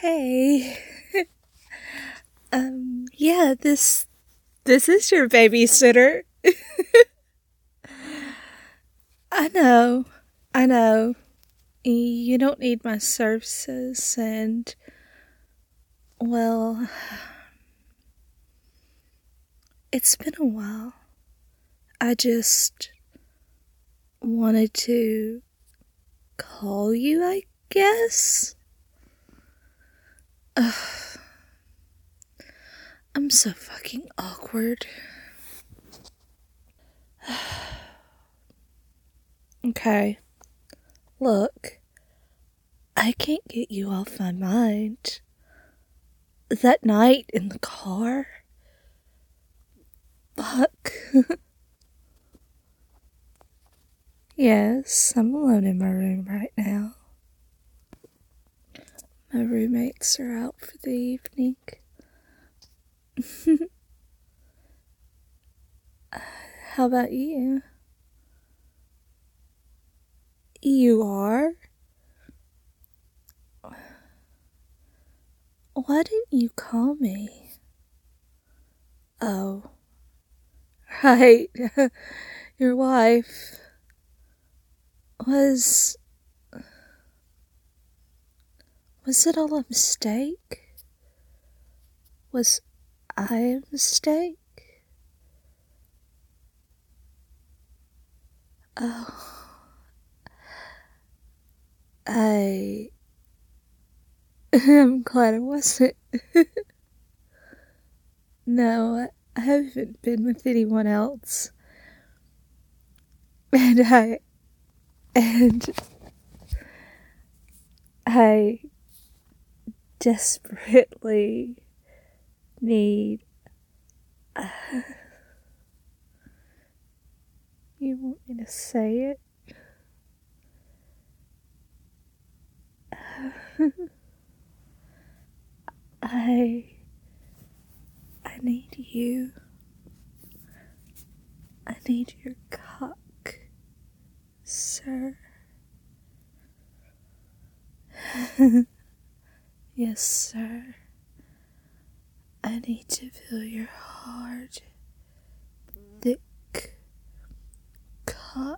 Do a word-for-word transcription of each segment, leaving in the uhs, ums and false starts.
Hey. um, yeah, this this is your babysitter. I know. I know. You don't need my services and well, it's been a while. I just wanted to call you, I guess. Ugh. I'm so fucking awkward. Okay. Look, I can't get you off my mind. That night in the car? Fuck. Yes, I'm alone in my room right now. My roommates are out for the evening. How about you? You are? Why didn't you call me? Oh. Right. Your wife was... Was it all a mistake? Was I a mistake? Oh. I... I'm glad I wasn't. No, I haven't been with anyone else. And I... And... I... desperately need... Uh, you want me to say it? I... I need you. I need your cock, sir. Yes, sir. I need to feel your hard, thick cock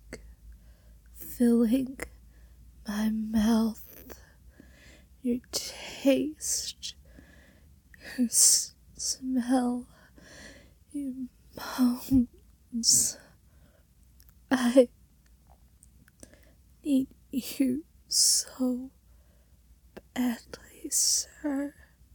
filling my mouth. Your taste, your s- smell, your moans. I need you so badly, sir.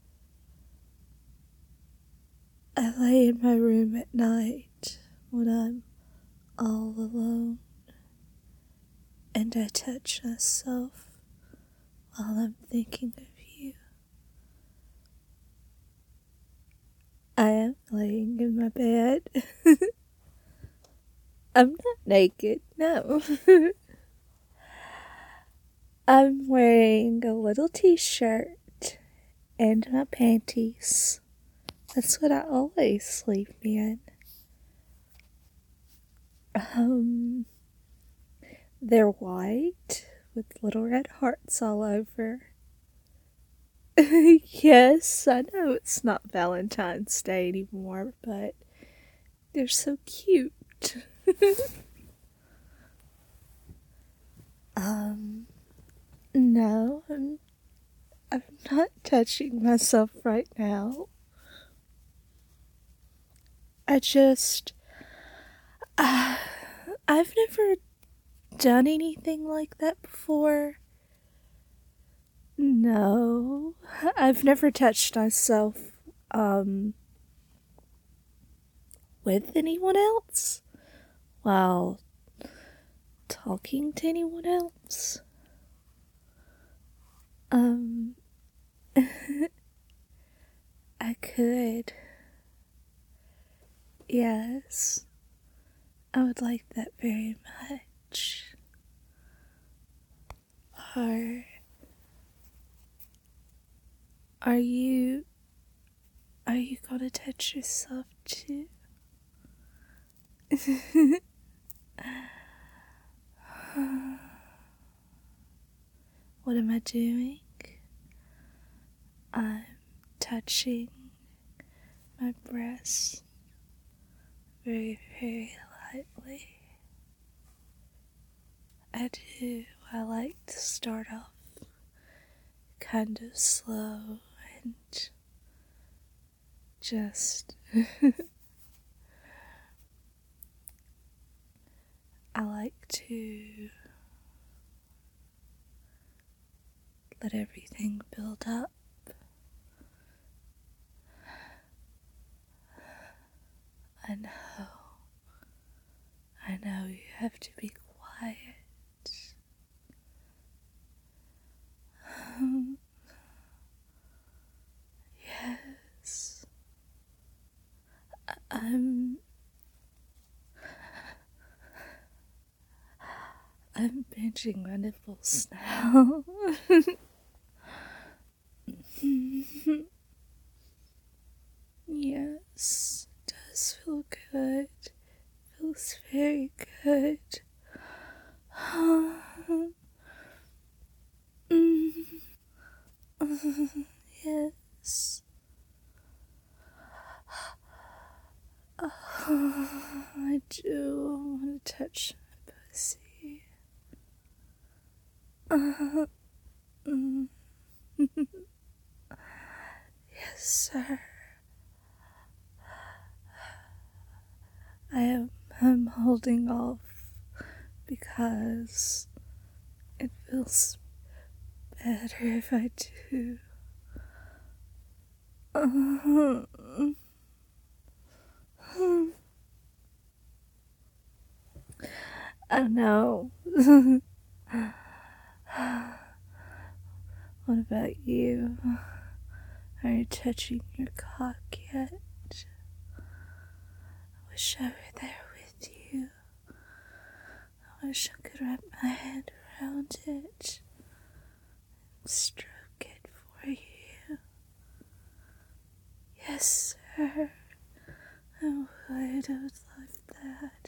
I lay in my room at night when I'm all alone, and I touch myself while I'm thinking of you. I am laying in my bed. I'm not naked, no. I'm wearing a little t-shirt and my panties. That's what I always sleep in. Um, they're white with little red hearts all over. Yes, I know it's not Valentine's Day anymore, but they're so cute. um, no, I'm, I'm not touching myself right now. I just, uh, I've never done anything like that before. No, I've never touched myself, um, with anyone else while talking to anyone else. Um, I could. Yes, I would like that very much. Are, are you, are you gonna touch yourself too? What am I doing? I'm touching my breast very, very lightly. I do. I like to start off kind of slow and just I like to let everything build up. I know, I know you have to be quiet. Um, yes, I- I'm, I'm pinching my nipples now. Yes, it does feel good. Feels very good. Yes. I do want to touch my pussy. Yes, sir. I am I'm holding off because it feels better if I do. I know. What about you? Are you touching your cock yet? I wish I were there with you. I wish I could wrap my hand around it and stroke it for you. Yes, sir. I would. I would love that.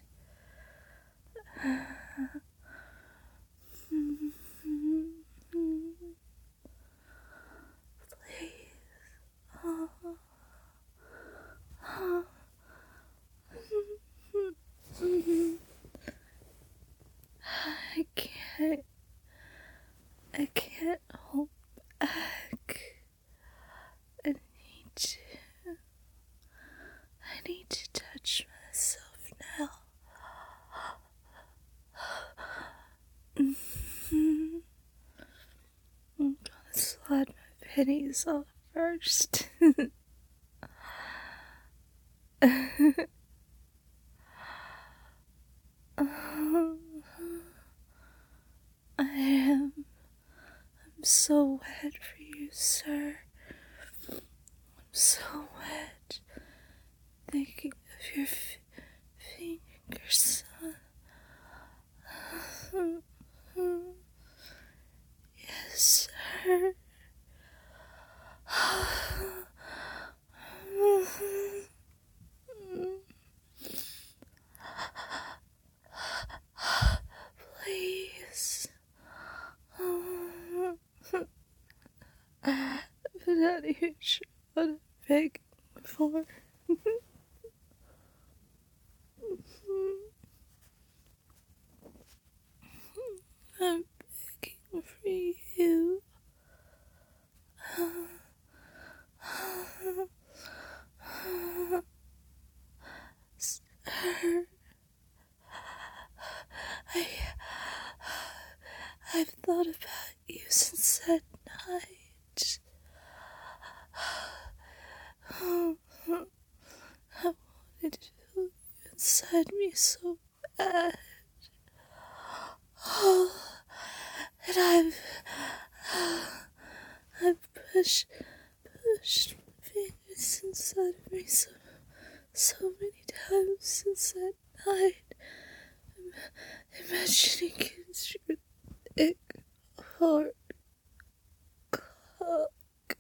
Please. Oh. Oh. I can't. I can't hold back. I need to. I need to touch myself now. I'm gonna slide my pennies off first. I am. I'm so wet for you, sir. I'm so wet. Thinking of your f- fingers. Yes, sir. Please. But out of here, what I'm begging for. I'm begging for you. Sir, I, I've thought about you since that night. I wanted to feel you inside me so bad. Oh, and I've, I've pushed, pushed fingers inside of me so, so many times since that night. I'm imagining it's your thick, hard cock.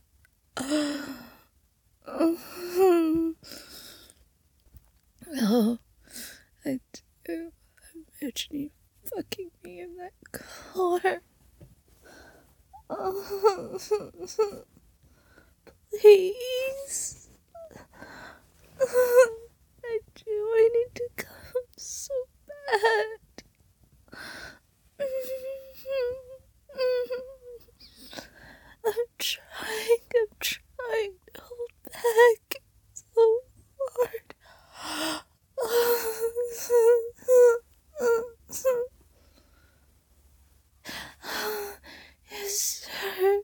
Oh, I do. I'm imagining fucking me in that car. please. I do. I need to come so bad. I'm trying, I'm trying to hold back so hard. Yes, sir.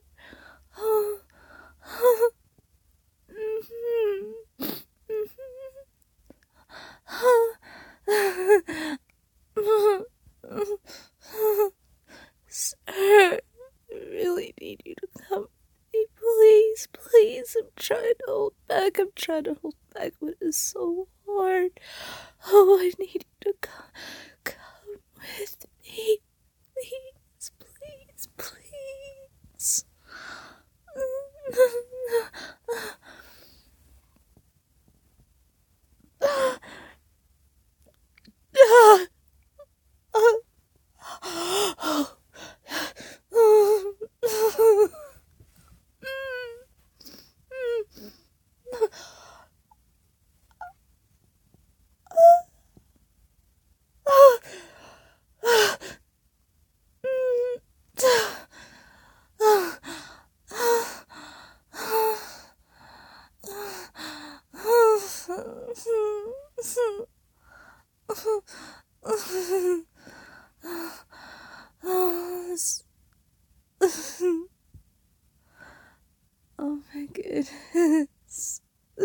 Sir, I really need you to come. Hey, please, please. I'm trying to hold back. I'm trying to hold back, but it's so hard. Oh, I need you to come. Come with me. Please, please, please. Oh my goodness.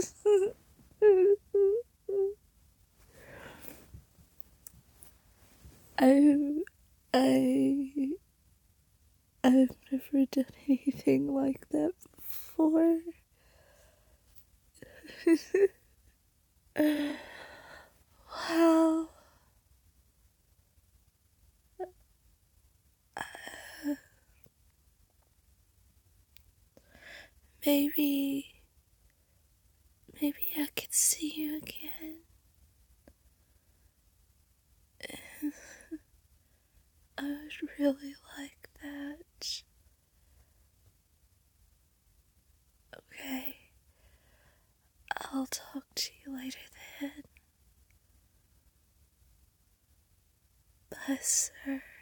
I, I, I've never done anything like that before. Wow. Maybe, maybe I could see you again. I would really like that. Okay, I'll talk to you later then. Bye, sir.